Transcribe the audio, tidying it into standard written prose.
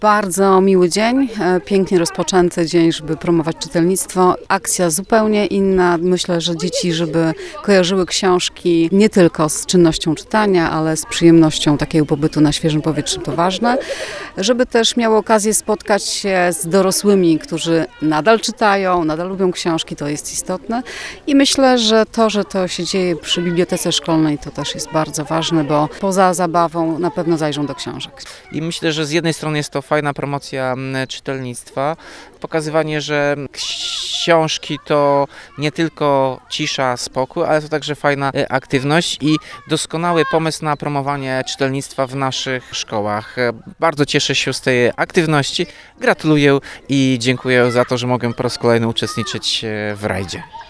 Bardzo miły dzień, pięknie rozpoczęty dzień, żeby promować czytelnictwo. Akcja zupełnie inna. Myślę, że dzieci, żeby kojarzyły książki nie tylko z czynnością czytania, ale z przyjemnością takiego pobytu na świeżym powietrzu, to ważne. Żeby też miały okazję spotkać się z dorosłymi, którzy nadal czytają, nadal lubią książki, to jest istotne. I myślę, że to się dzieje przy bibliotece szkolnej, to też jest bardzo ważne, bo poza zabawą na pewno zajrzą do książek. I myślę, że z jednej strony jest to fajna promocja czytelnictwa, pokazywanie, że książki to nie tylko cisza, spokój, ale to także fajna aktywność i doskonały pomysł na promowanie czytelnictwa w naszych szkołach. Bardzo cieszę się z tej aktywności, gratuluję i dziękuję za to, że mogę po raz kolejny uczestniczyć w rajdzie.